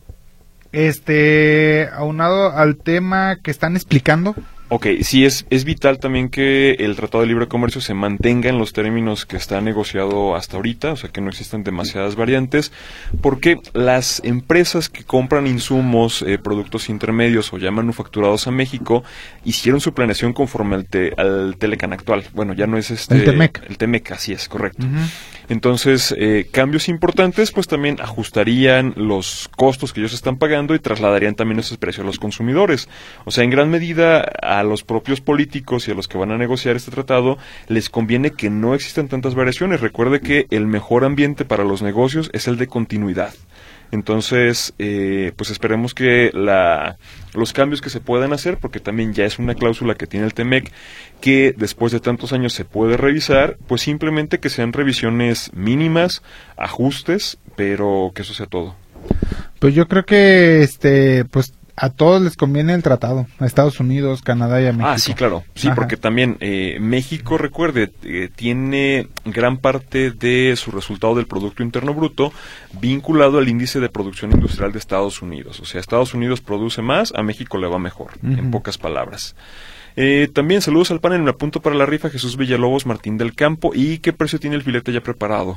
este, aunado al tema que están explicando? Ok, sí, es, es vital también que el Tratado de Libre Comercio se mantenga en los términos que está negociado hasta ahorita, o sea, que no existan demasiadas variantes, porque las empresas que compran insumos, eh, productos intermedios o ya manufacturados a México, hicieron su planeación conforme al, te, al Telecan actual. Bueno, ya no es este... El Temec. El Temec, así es, correcto. Uh-huh. Entonces, eh, cambios importantes, pues también ajustarían los costos que ellos están pagando y trasladarían también esos precios a los consumidores. O sea, en gran medida, a los propios políticos y a los que van a negociar este tratado, les conviene que no existan tantas variaciones. Recuerde que el mejor ambiente para los negocios es el de continuidad. Entonces, eh, pues esperemos que la, los cambios que se puedan hacer, porque también ya es una cláusula que tiene el Temec, que después de tantos años se puede revisar, pues simplemente que sean revisiones mínimas, ajustes, pero que eso sea todo. Pues yo creo que, este, pues a todos les conviene el tratado, a Estados Unidos, Canadá y a México. Ah, sí, claro. Sí, Ajá. Porque también eh, México, recuerde, eh, tiene gran parte de su resultado del Producto Interno Bruto vinculado al índice de producción industrial de Estados Unidos. O sea, Estados Unidos produce más, a México le va mejor, uh-huh. en pocas palabras. Eh, también saludos al panel, me apunto para la rifa Jesús Villalobos, Martín del Campo. ¿Y qué precio tiene el filete ya preparado?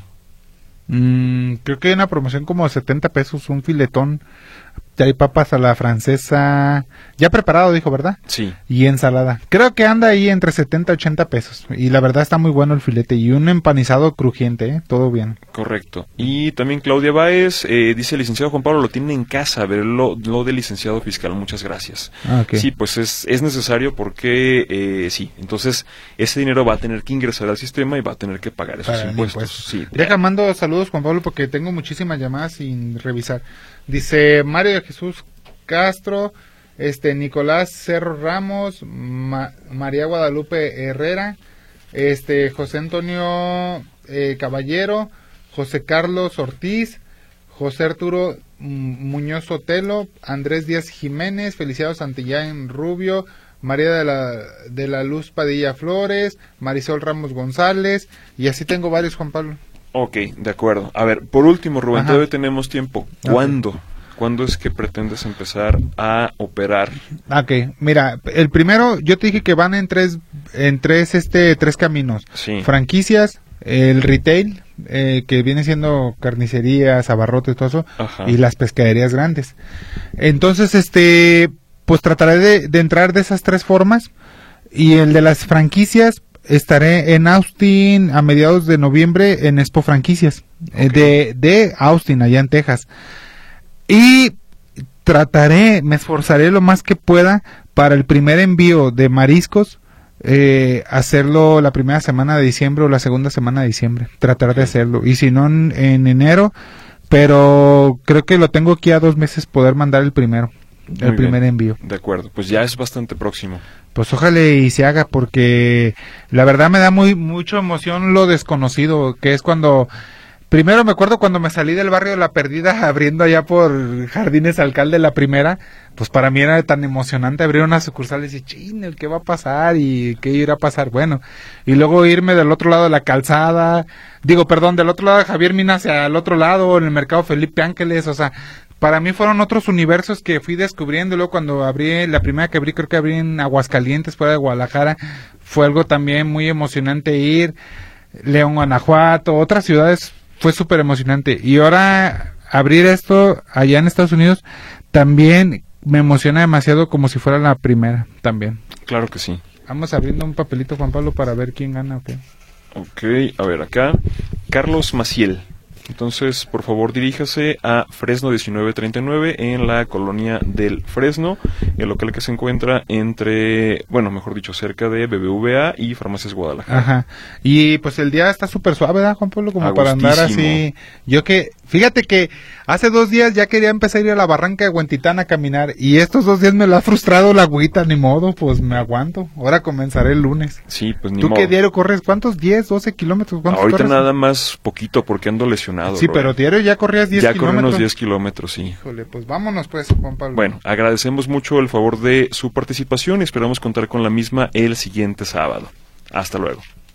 Mm, creo que hay una promoción como setenta pesos, un filetón. Hay papas a la francesa, ya preparado, dijo, ¿verdad? Sí. Y ensalada. Creo que anda ahí entre setenta y ochenta pesos. Y la verdad está muy bueno el filete. Y un empanizado crujiente, ¿eh? Todo bien. Correcto. Y también Claudia Báez eh, dice, licenciado Juan Pablo, lo tiene en casa, a ver lo, lo de licenciado fiscal, muchas gracias. Ah, okay. Sí, pues es, es necesario porque, eh, sí, entonces ese dinero va a tener que ingresar al sistema y va a tener que pagar esos Para impuestos. impuestos. Sí. Deja, mando saludos, Juan Pablo, porque tengo muchísimas llamadas sin revisar. Dice Mario de Jesús Castro, este Nicolás Cerro Ramos, Ma, María Guadalupe Herrera, este José Antonio eh, Caballero, José Carlos Ortiz, José Arturo Muñoz Sotelo, Andrés Díaz Jiménez, Feliciano Santillán Rubio, María de la, de la Luz Padilla Flores, Marisol Ramos González, y así tengo varios, Juan Pablo. Ok, de acuerdo. A ver, por último, Rubén, Ajá. todavía tenemos tiempo. ¿Cuándo? Okay. ¿Cuándo es que pretendes empezar a operar? Ok, mira, el primero, yo te dije que van en tres, en tres, este, tres caminos. Sí. Franquicias, el retail, eh, que viene siendo carnicerías, abarrotes, todo eso, Ajá. y las pescaderías grandes. Entonces, este, pues trataré de, de entrar de esas tres formas, y el de las franquicias, estaré en Austin a mediados de noviembre en Expo Franquicias, okay. de, de Austin, allá en Texas. Y trataré, me esforzaré lo más que pueda para el primer envío de mariscos, eh, hacerlo la primera semana de diciembre o la segunda semana de diciembre. Tratar okay. de hacerlo. Y si no, en, en enero, pero creo que lo tengo aquí a dos meses poder mandar el primero. El Muy primer bien. envío. De acuerdo, pues ya es bastante próximo. Pues ojalá y se haga, porque la verdad me da muy mucho emoción lo desconocido, que es cuando... Primero me acuerdo cuando me salí del barrio de La Perdida abriendo allá por Jardines Alcalde la primera, pues para mí era tan emocionante abrir una sucursal y decir, ching, ¿qué va a pasar? ¿Y qué irá a pasar? Bueno, y luego irme del otro lado de la calzada, digo, perdón, del otro lado de Javier Mina hacia el otro lado, en el mercado Felipe Ángeles, o sea, para mí fueron otros universos que fui descubriendo. Y luego cuando abrí, la primera que abrí, creo que abrí en Aguascalientes, fuera de Guadalajara, fue algo también muy emocionante ir, León, Guanajuato, otras ciudades, fue súper emocionante. Y ahora abrir esto allá en Estados Unidos también me emociona demasiado, como si fuera la primera también. Claro que sí. Vamos abriendo un papelito, Juan Pablo, para ver quién gana. Okay. Ok, a ver acá. Carlos Maciel. Entonces, por favor, diríjase a Fresno diecinueve treinta y nueve en la colonia del Fresno, el local que se encuentra entre, bueno, mejor dicho, cerca de B B V A y Farmacias Guadalajara. Ajá. Y pues el día está súper suave, ¿verdad, Juan Pablo? Como para andar así. Yo que, fíjate que hace dos días ya quería empezar a ir a la barranca de Huentitán a caminar y estos dos días me lo ha frustrado la agüita, ni modo, pues me aguanto. Ahora comenzaré el lunes. Sí, pues ni ¿Tú modo. qué diario corres? ¿Cuántos? ¿diez, doce kilómetros? ¿Cuántos Ahorita corres? nada más poquito porque ando lesionado. Sí, Robert. pero diario ya corrías diez ya kilómetros. Ya corrí unos diez kilómetros, sí. Híjole, pues vámonos pues, Juan Pablo. Bueno, agradecemos mucho el favor de su participación y esperamos contar con la misma el siguiente sábado. Hasta luego.